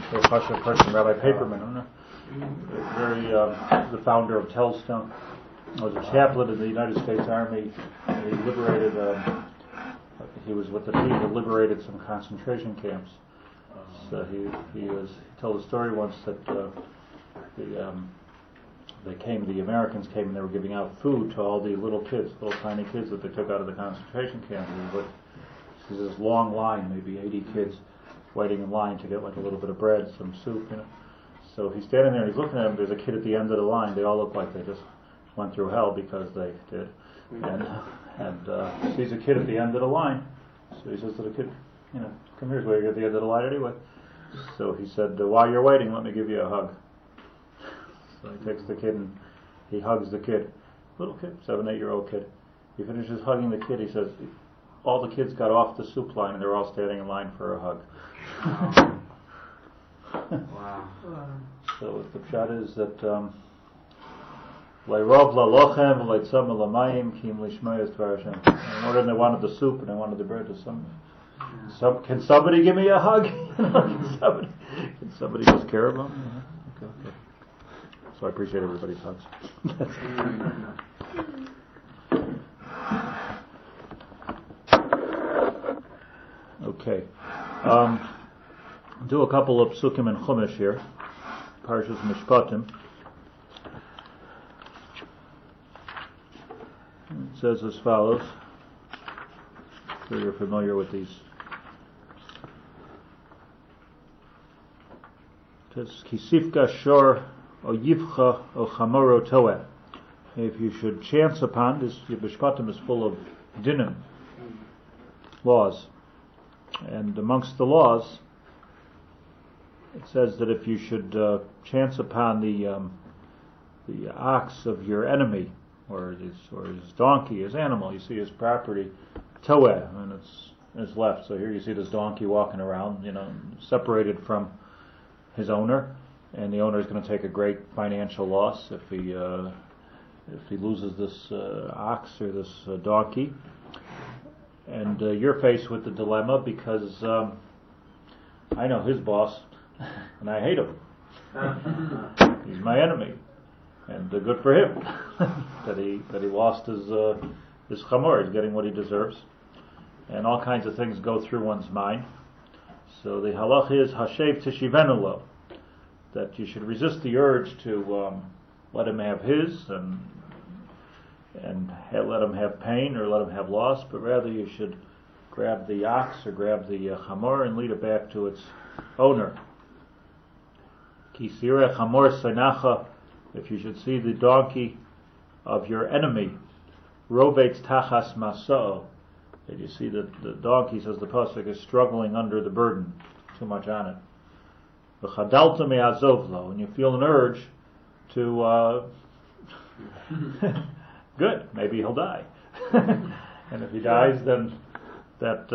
a Pasha person, Rabbi Paperman, the founder of Tellstone, was a chaplain in the United States Army. He liberated. He was with the team that liberated some concentration camps. So he told a story once that the Americans came and they were giving out food to all the little tiny kids that they took out of the concentration camps. There's this long line, maybe 80 kids waiting in line to get like a little bit of bread, some soup, So he's standing there and he's looking at them. There's a kid at the end of the line. They all look like they just went through hell because they did. And sees a kid at the end of the line. So he says to the kid, come here, you're at the end of the line anyway. So he said, while you're waiting, let me give you a hug. So he takes the kid and he hugs the kid. Little kid, 7-8-year-old kid. He finishes hugging the kid. He says, all the kids got off the soup line and they're all standing in line for a hug. Wow. So the pshat is that Le'rov la'lochem le'tzam l'mayim kim lishmayas dvar Hashem. More than they wanted the soup and they wanted the bread. Can somebody give me a hug? Can somebody just care of them? Okay. So I appreciate everybody's hugs. Okay. Do a couple of psukim and chumash here. Parshas Mishpatim. It says as follows. So you're familiar with these. It says, Kisifka shor o yivcha o chamoro toeh. If you should chance upon, this Mishpatim is full of dinim, laws. And amongst the laws, it says that if you should chance upon the ox of your enemy, or his donkey, his animal, you see his property, toeh, and it's left. So here you see this donkey walking around, separated from his owner, and the owner is going to take a great financial loss if he loses this ox or this donkey. And you're faced with the dilemma because I know his boss, and I hate him. He's my enemy, and good for him that he lost his chamor. He's getting what he deserves, and all kinds of things go through one's mind. So the halach is hashev tishivenu lo, that you should resist the urge to let him have his and let him have pain or let him have loss, but rather you should grab the ox or grab the chamor and lead it back to its owner. Kisire chamor senacha, if you should see the donkey of your enemy, rovetz tachas masa'o, and you see that the donkey, says the pasuk, is struggling under the burden, too much on it. V'chadalta me'azov lo, and you feel an urge to good, maybe he'll die. And if he dies, then that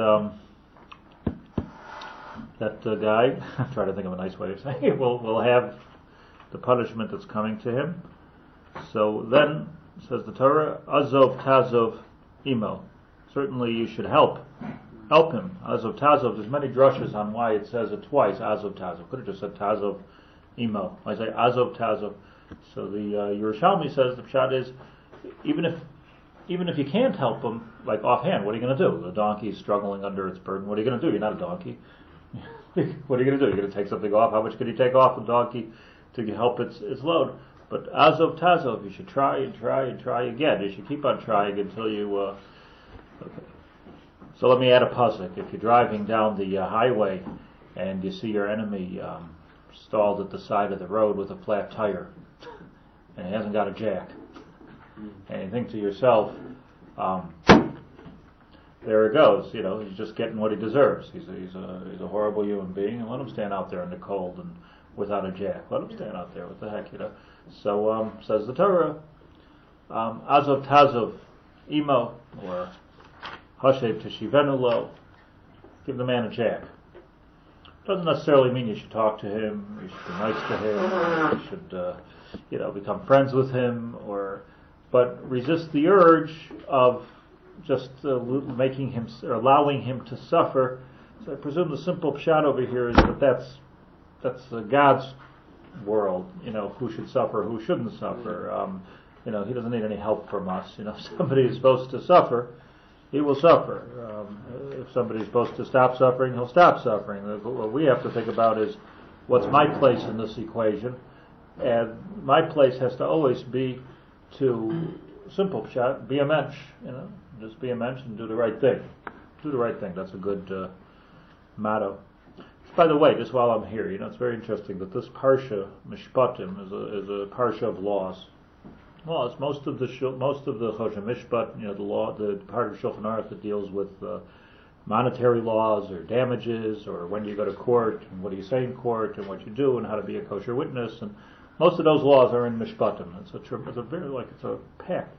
guy, I'm trying to think of a nice way of saying it, will have the punishment that's coming to him. So then, says the Torah, azov tazov imo. Certainly you should help him. Azov tazov, there's many drushes on why it says it twice, azov tazov. Could have just said tazov imo. I say azov tazov. So the Yerushalmi says the pshat is, even if you can't help him, like offhand, what are you going to do? The donkey is struggling under its burden. What are you going to do? You're not a donkey. What are you going to do? You're going to take something off? How much could you take off the donkey to help its load? But azov tazov, you should try and try and try again. You should keep on trying until you. Okay. So let me add a pasuk. If you're driving down the highway and you see your enemy stalled at the side of the road with a flat tire, and he hasn't got a jack, and you think to yourself, there it goes. He's just getting what he deserves. He's a horrible human being, and let him stand out there in the cold and without a jack. Let him stand out there. What the heck, So says the Torah, azov tazov imo, or hashev tishivenu lo, give the man a jack. Doesn't necessarily mean you should talk to him. You should be nice to him. You should, become friends with him, but resist the urge of just making him or allowing him to suffer. So I presume the simple pshat over here is that's God's world. Who should suffer, who shouldn't suffer. He doesn't need any help from us. If somebody is supposed to suffer, he will suffer. If somebody is supposed to stop suffering, he'll stop suffering. What we have to think about is, what's my place in this equation? And my place has to always be to, simple shot, be a mensch. Just be a mensch and do the right thing. Do the right thing. That's a good motto. By the way, just while I'm here, it's very interesting that this parsha, Mishpatim, is a parsha of laws. Laws. Most of the Choshen Mishpat, the law, the part of Shulchan Aruch that deals with monetary laws or damages, or when you go to court and what do you say in court and what you do and how to be a kosher witness, and most of those laws are in Mishpatim. It's a pack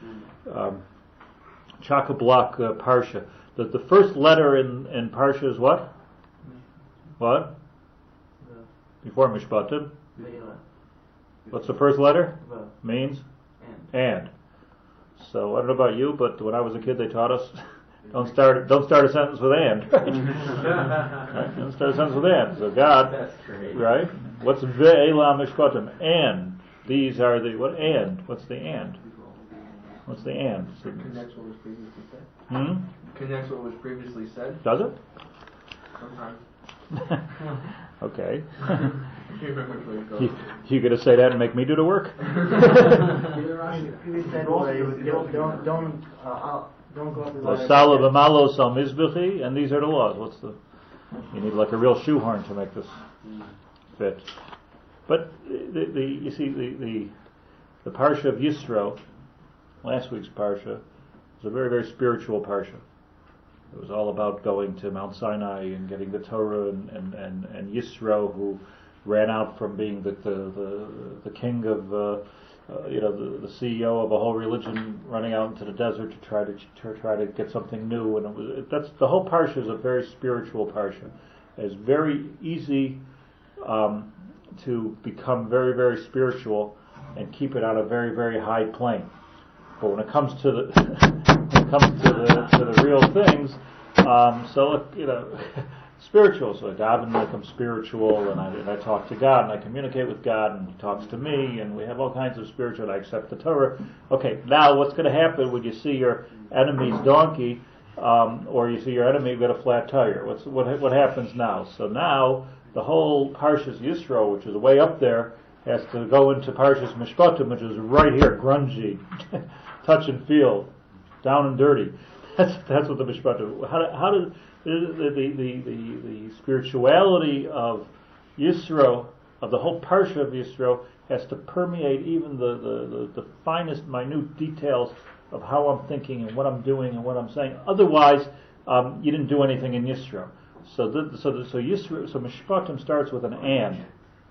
chock-a-block parsha. The first letter in parsha is what? What? Before Mishpatim? What's the first letter? Means? And. So I don't know about you, but when I was a kid, they taught us don't start a sentence with and. Right? Don't start a sentence with and. So God, right? What's ve'ela mishpatim? And these are the what? And what's the and? What's the and? So, connects what was previously said. Connects what was previously said. Does it? Sometimes. Okay. You gonna say that and make me do the work? Don't go up the ladder. And these are the laws. You need like a real shoehorn to make this fit. But you see the parsha of Yisro, last week's parsha, was a very, very spiritual parsha. It was all about going to Mount Sinai and getting the Torah, and Yisro, who ran out from being the king of the CEO of a whole religion, running out into the desert to try to get something new. And that's the whole parsha is a very spiritual parsha. It's very easy to become very, very spiritual and keep it on a very, very high plane. But when it comes to the real things, spiritual. So I daven like I'm spiritual, and I talk to God, and I communicate with God, and He talks to me, and we have all kinds of spiritual. And I accept the Torah. Okay, now what's going to happen when you see your enemy's donkey, or you see your enemy get a flat tire? What happens now? So now the whole Parshas Yisro, which is way up there, has to go into Parshas Mishpatim, which is right here, grungy, touch and feel, down and dirty. That's what the Mishpatim. How does the spirituality of Yisro, of the whole parsha of Yisro, has to permeate even the finest, minute details of how I'm thinking and what I'm doing and what I'm saying. Otherwise, you didn't do anything in Yisro. So Mishpatim starts with an and.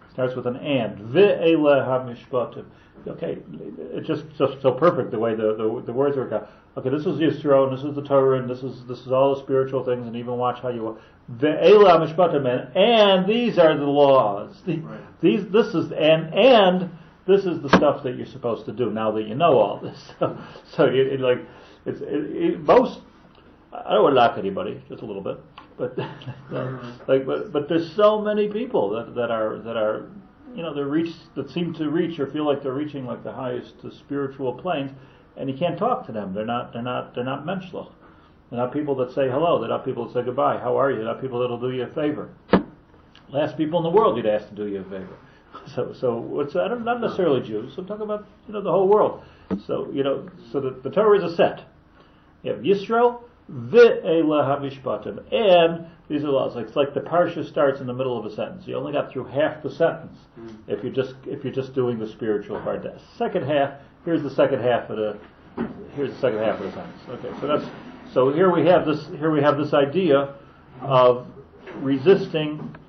Ve'ela ha-mishpatim. Okay, it's just so perfect the way the words work out. Okay, this is Yisro, and this is the Torah, and this is all the spiritual things, and even watch how you ve'ela ha-mishpatim, and these are the laws. This is the stuff that you're supposed to do now that you know all this. So most. I don't want to knock anybody, just a little bit. But but there's so many people that are that seem to reach or feel like they're reaching like the highest spiritual planes, and you can't talk to them. They're not menschlich. They're not people that say hello. They're not people that say goodbye. How are you? They're not people that'll do you a favor. Last people in the world you'd ask to do you a favor. So it's not necessarily Jews. I'm talking about the whole world. So the Torah is a set. You have Yisro. Ve'ela ha-mishpatim, and these are laws. It's like the parsha starts in the middle of a sentence. You only got through half the sentence if you're just doing the spiritual part. The second half. Here's the second half of the sentence. Okay, so here we have this idea of resisting